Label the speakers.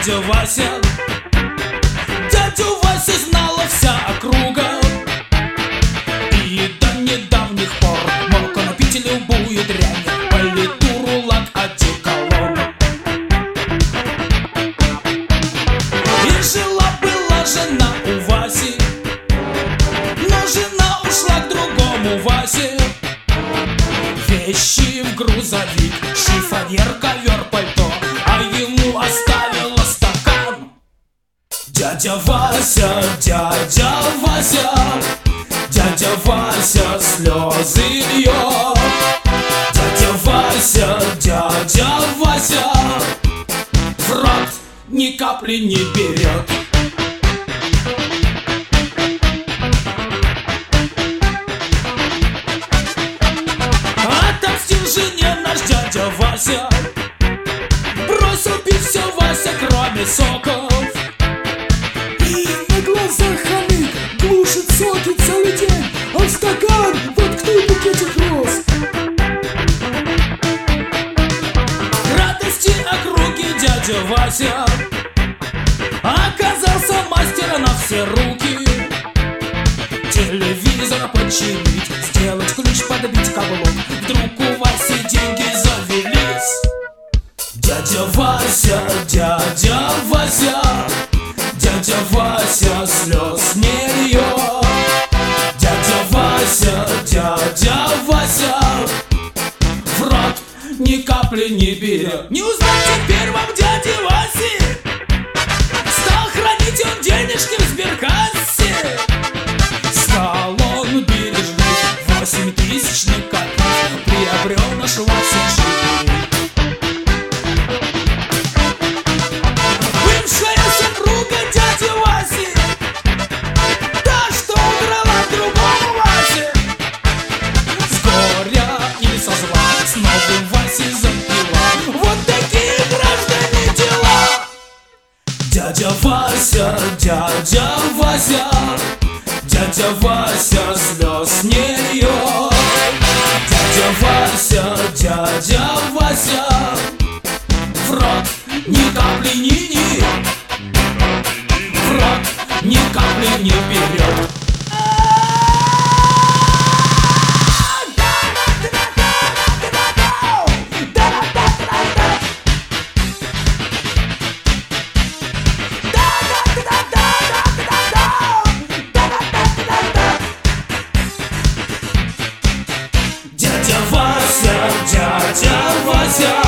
Speaker 1: дядя Вася. Дядю Васю знала вся округа, и до недавних пор мог он пить любую дрянь, политуру, лак, одеколон. И жила-была жена у Васи, но жена ушла к другому Васе. Вещи в грузовик, шифонер, ковер, пальто, а ему оставила стакан. Дядя Вася, дядя Вася, дядя Вася слезы льет. Дядя Вася, дядя Вася в рот ни капли не берет. Отомстил жене наш дядя Вася, бросил пить все Вася, кроме соков.
Speaker 2: И на глазах хомяк глушит соки целый день, а в стакан воткнул букетик роз.
Speaker 1: К радости округи дядя Вася оказался мастера на все руки. Телевизор починить, сделать ключ, подбить каблук. Вдруг у Васи деньги завелись. Дядя Вася, дядя Вася, дядя Вася слез не льет. Дядя Вася, дядя Вася в рот ни капли не берет. Не узнать теперь вам дяди Васи, стал хранить он денежки в сберкассе. Стал он бережный, 8000 накопить, приобрел наш Вася живый. Бывшая супруга дяди Васи, та, что удрала к другому Васе, с горя или со зла с новым Васей запила. Вот такие, граждане, дела. Дядя Вася, дядя Вася, дядя Вася слез не льет. Дядя Вася, дядя Вася в рот ни капли не в рот ни капли не берет. Дядя Вася, дядя Вася,